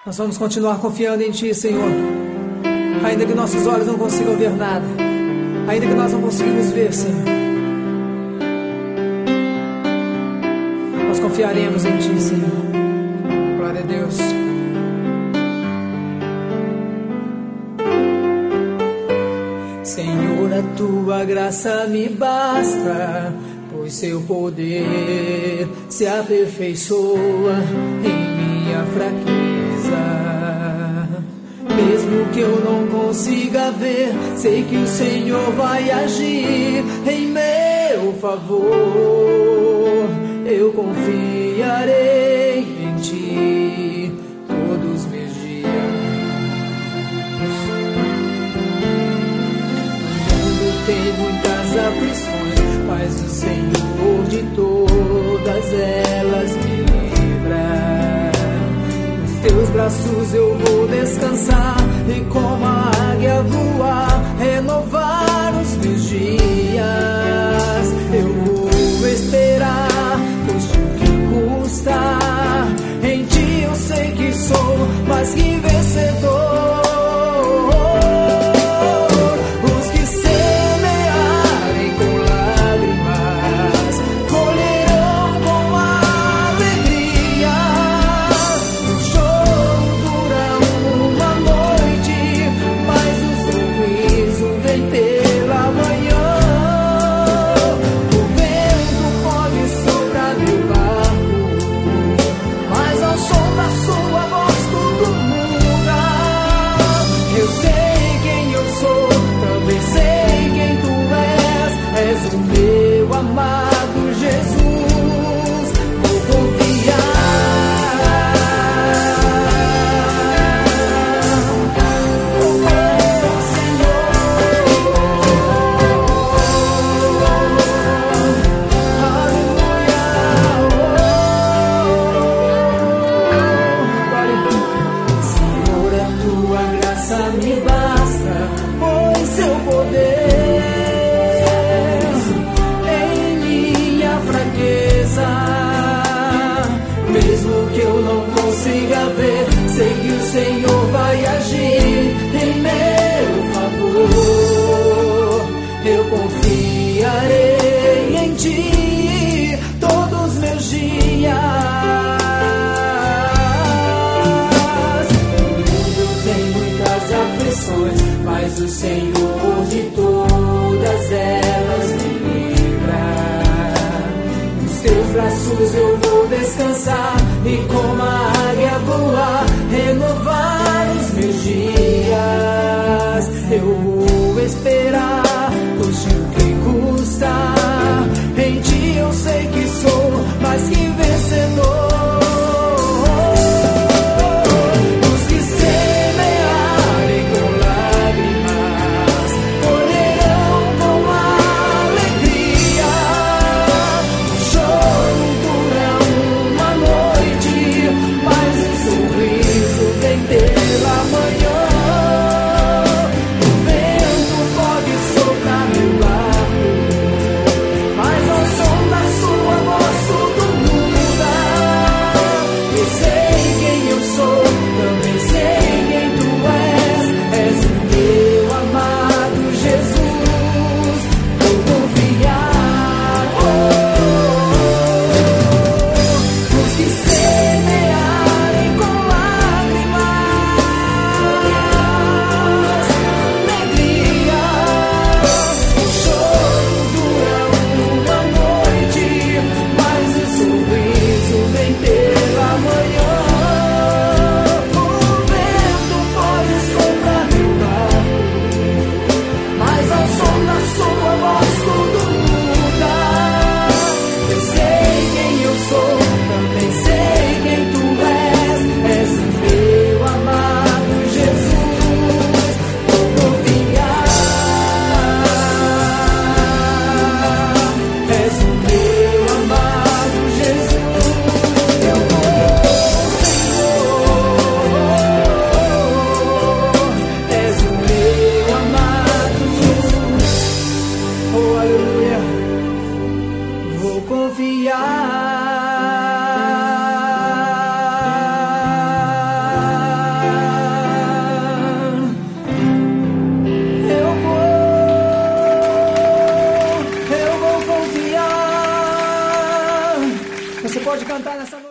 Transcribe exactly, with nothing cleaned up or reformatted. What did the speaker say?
Nós vamos continuar confiando em Ti, Senhor. Ainda que nossos olhos não consigam ver nada, ainda que nós não conseguimos ver, Senhor, nós confiaremos em Ti, Senhor. Glória a Deus. Senhor, a Tua graça me basta, pois Seu poder se aperfeiçoa em minha fraqueza. Mesmo que eu não consiga ver, sei que o Senhor vai agir em meu favor. Eu confiarei em Ti todos os meus dias. O mundo tem muitas aflições, mas o Senhor de todas elas me livra. Teus braços eu vou descansar e como a águia voar, renovar os meus dias. Eu vou esperar, custe o que custar. Em Ti eu sei que sou mais que vencedor. Os que semearem com lágrimas colherão com alegria. Pela manhã, o vento pode soprar meu barco, mas ao som da Sua voz tudo muda. Eu sei quem eu sou, também sei quem Tu és. És o meu amado Jesus, vou confiar. Me basta, pois Seu poder em minha fraqueza. Mesmo que eu não consiga ver, sei que o Senhor vai agir em meu favor. Eu confiarei em Ti todos os meus dias. Mas o Senhor de todas elas me livra. Nos Teus braços eu vou descansar e como a águia voar, renovar os meus dias. Eu vou esperar, custe o que custar. Em Ti eu sei que sou mais que vencedor. Sorriso Você pode cantar nessa